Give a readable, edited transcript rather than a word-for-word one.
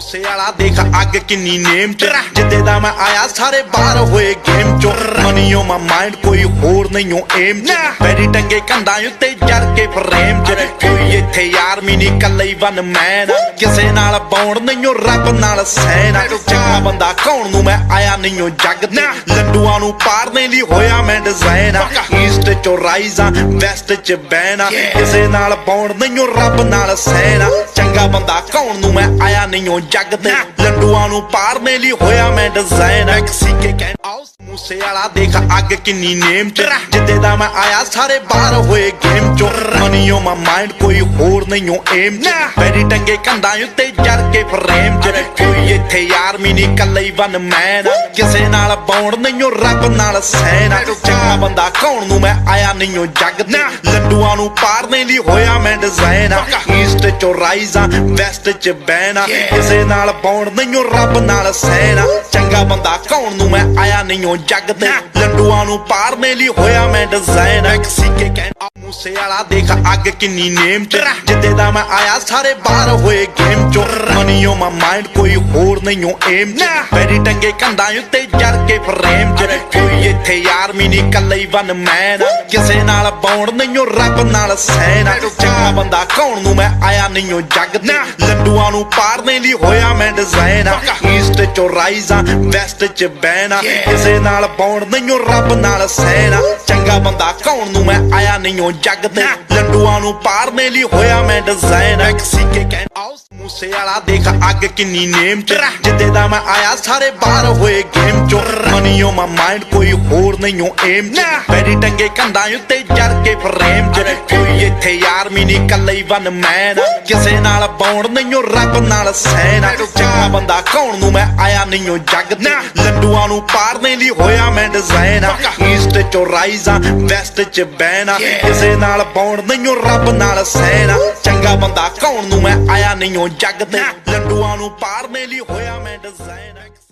ਮੂਸੇ ਵਾਲਾ ਦੇਖ ਅੱਗ ਕਿੰਨੀ ਨੇਮ ਚ ਜਿੱਦੇ ਦਾ ਮੈਂ ਆਇਆ ਸਾਰੇ ਬਾਹਰ ਹੋਏ ਗੇਮ ਚੋਂ ਮਨੀ ਓ ਮਾ ਮਾਈਂਡ ਕੋਈ ਹੋਰ ਨਹੀਂ ਓ ਏਮ ਚ ਪੈਰੀ ਟੰਗੇ ਕੰਧਾਂ ਉੱਤੇ ਜਰ ਕੇ ਫਰੇਮ ਚ ਕੋਈ ਇੱਥੇ ਯਾਰ ਵੀ ਨਹੀਂ ਕੱਲਾ ਹੀ ਵਨ ਮੈਨ ਕਿਸੇ ਨਾਲ ਬੌਂਡ ਨਹੀਂ ਓ ਰੱਬ ਨਾਲ ਸੈਨ ਚੰਗਾ ਬੰਦਾ ਕੌਣ ਨੂੰ ਮੈਂ ਆਇਆ ਨਹੀਂ ਓ ਜੱਗ ਤੇ ਲੱਡੂਆਂ ਨੂੰ ਪਾੜਨੇ ਲਈ ਹੋਇਆ ਮੈਂ ਡਿਜ਼ਾਈਨ ਈਸਟ ਚੋਂ ਰਾਈਜ਼ਾਂ ਵੈਸਟ ਚ ਬੈਨਾ ਕਿਸੇ ਨਾਲ ਬੌਂਡ ਨਹੀਂ ਓ ਰੱਬ ਨਾਲ ਸੈਨ ਚੰਗਾ ਬੰਦਾ ਕੌਣ ਨੂੰ ਮੈਂ ਆਇਆ ਨਹੀਂ ਓ ਜੱਗ ਤੇ ਲੱਡੂਆਂ ਨੂੰ ਪਾੜਨੇ ਲਈ ਹੋਇਆ ਮੈਂ ਡਿਜ਼ਾਈਨ ਮੈਕਸੀਕੇ ਕਹਿ ਮੂਸੇ ਵਾਲਾ ਦੇਖ ਅੱਗ ਕਿੰਨੀ ਨੇਮ ਚ ਜਿੱਦੇ ਦਾ ਮੈਂ ਆਇਆ ਸਾਰੇ ਬਾਹਰ ਹੋਏ ਗੇਮ ਚੋਂ ਮਨੀ ਓ ਮਾ ਮਾਈਂਡ ਕੋਈ ਹੋਰ ਨਹੀਂ ਓ ਏਮ ਚ ਪੈਰੀ ਟੰਗੇ ਕੰਧਾਂ ਉੱਤੇ ਜਰ ਕੇ ਫਰੇਮ ਚ ਕੋਈ ਇੱਥੇ ਯਾਰ ਵੀ ਨਹੀਂ ਕੱਲਾ ਹੀ ਵਨ ਮੈਨ ਕਿਸੇ ਨਾਲ ਬੌਂਡ ਨਹੀਂ ਓ ਰੱਬ ਨਾਲ ਸੈਨ ਚੰਗਾ ਬੰਦਾ ਕੌਣ ਨੂੰ ਮੈਂ ਆਇਆ ਨਹੀਂ ਓ ਜੱਗ ਤੇ ਲੱਡੂਆਂ ਨੂੰ ਪਾੜਨੇ ਲਈ ਹੋਇਆ ਮੈਂ ਡਿਜ਼ਾਈਨ ਈਸਟ ਚੋਂ ਰਾਈਜ਼ਾਂ ਵੈਸਟ ਚ ਬੈਨਾ ਕਿਸੇ ਨਾਲ ਬੌਂਡ ਨਹੀਂ ਓ ਰੱਬ ਨਾਲ ਸੈਨ ਚੰਗਾ ਬੰਦਾ ਕੌਣ ਨੂੰ ਮੈਂ ਆਇਆ ਨਹੀਂ ਓ ਜੱਗ ਤੇ ਲੱਡੂਆਂ ਨੂੰ ਪਾੜਨੇ ਲਈ ਹੋਇਆ ਮੈਂ ਡਿਜ਼ਾਈਨ ਮੈਕਸੀਕੇ ਕਹਿ ਮੂਸੇ ਵਾਲਾ ਦੇਖ ਅੱਗ ਕਿੰਨੀ ਨੇਮ ਚ ਜਿੱਦੇ ਦਾ ਮੈਂ ਆਇਆ ਸਾਰੇ ਬਾਹਰ ਹੋਏ ਗੇਮ ਚੋਂ ਮਨੀ ਓ ਮਾ ਮਾਈਂਡ ਕੋਈ ਹੋਰ ਨਹੀਂ ਓ ਏਮ ਚ ਪੈਰੀ ਟੰਗੇ ਕੰਧਾਂ ਉੱਤੇ ਜਰ ਕੇ ਫਰੇਮ ਚ ਕੋਈ ਇੱਥੇ ਯਾਰ ਵੀ ਨਹੀਂ ਕੱਲਾ ਹੀ ਵਨ ਮੈਨ ਕਿਸੇ ਨਾਲ ਬੌਂਡ ਨਹੀਂ ਓ ਰੱਬ ਨਾਲ ਸੈਨ ਚੰਗਾ ਬੰਦਾ ਕੌਣ ਨੂੰ ਮੈਂ ਆਇਆ ਨਹੀਂ ਓ ਜੱਗ ਤੇ ਲੱਡੂਆਂ ਨੂੰ ਪਾੜਨੇ ਲਈ ਹੋਇਆ ਮੈਂ ਡਿਜ਼ਾਈਨ ਈਸਟ ਚੋਂ ਰਾਈਜ਼ਾਂ ਵੈਸਟ ਚ ਬੈਨਾ ਕਿਸੇ ਨਾਲ ਬੌਂਡ ਨਹੀਂ ਓ ਰੱਬ ਨਾਲ ਸੈਨ ਚੰਗਾ ਬੰਦਾ ਕੌਣ ਨੂੰ ਮੈਂ ਆਇਆ ਨਹੀਂ ਓ ਜੱਗ ਤੇ ਲੱਡੂਆਂ ਨੂੰ ਪਾੜਨੇ ਲਈ ਹੋਇਆ ਮੈਂ ਡਿਜ਼ਾਈਨ ਮੈਕਸੀਕੇ ਕਹਿ ਮੂਸੇ ਵਾਲਾ ਦੇਖ ਅੱਗ ਕਿੰਨੀ ਨੇਮ ਚ ਜਿੱਦੇ ਦਾ ਮੈਂ ਆਇਆ ਸਾਰੇ ਬਾਹਰ ਹੋਏ ਗੇਮ ਚੋਂ ਮਨੀ ਓ ਮਾ ਮਾਈਂਡ ਕੋਈ ਹੋਰ ਨਹੀਂ ਓ ਏਮ ਚ ਪੈਰੀ ਟੰਗੇ ਕੰਧਾਂ ਉੱਤੇ ਜਰ ਕੇ ਫਰੇਮ ਚ ਕੋਈ ਇੱਥੇ ਯਾਰ ਵੀ ਨਹੀਂ ਕੱਲਾ ਹੀ ਵਨ ਮੈਨ ਕਿਸੇ ਨਾਲ ਬੌਂਡ ਨਹੀਂ ਓ ਰੱਬ ਨਾਲ ਸੈਨ ਚੰਗਾ ਬੰਦਾ ਕੌਣ ਨੂੰ ਮੈਂ ਆਇਆ ਨਹੀਂ ਓ ਜੱਗ ਤੇ ਲੱਡੂਆਂ ਨੂੰ ਪਾੜਨੇ ਲਈ ਹੋਇਆ ਮੈਂ ਡਿਜ਼ਾਈਨ ਈਸਟ ਚੋਂ ਰਾਈਜ਼ਾਂ ਵੈਸਟ ਚ ਬੈਨਾ ਕਿਸੇ ਨਾਲ ਬੌਂਡ ਨਹੀਂ ਓ ਰੱਬ ਨਾਲ ਸੈਨ ਚੰਗਾ ਬੰਦਾ ਕੌਣ ਨੂੰ ਮੈਂ ਆਇਆ ਨਹੀਂ ਓ ਜੱਗ ਤੇ ਲੱਡੂਆਂ ਨੂੰ ਪਾੜਨੇ ਲਈ ਹੋਇਆ ਮੈਂ ਡਿਜ਼ਾਈਨ